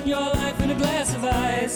spending your life in a glass of ice.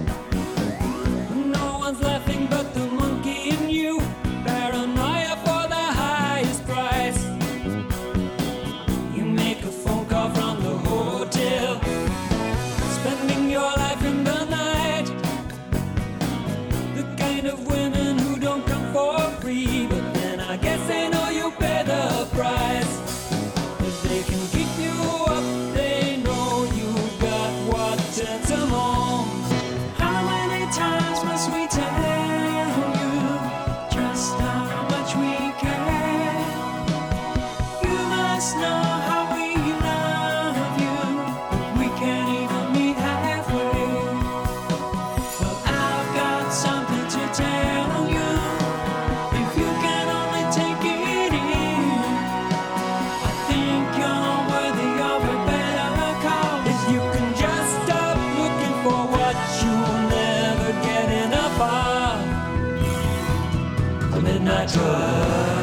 No one's laughing but the monkey in you. Paranoia for the highest price. You make a phone call from the hotel, spending your life in the night. The kind of women who don't come for free, but then I guess they know you pay the price. If they can keep you up, they know you got what turns them on. How many times must we tell you just how much we care? You must know how we love you. We can't even meet halfway. Well, I've got something to tell you. If you can only take it in, I think you're worthy of a better call. If you can just stop looking for what you'll never get enough of. The midnight drug.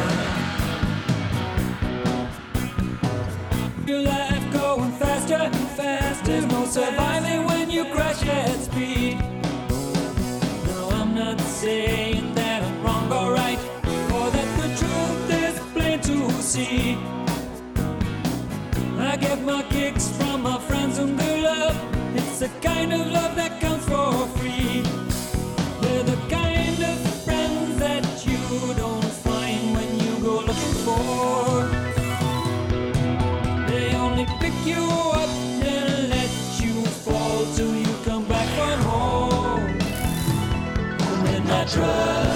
Your life going faster and faster. No surviving when you crash at speed. No, I'm not saying that I'm wrong or right, or that the truth is plain to see. I get my kicks from my friends and their love. It's the kind of love that comes for free. They're the kind of friends that you don't find when you go looking for. They only pick you up and let you fall till you come back for more. The midnight drug.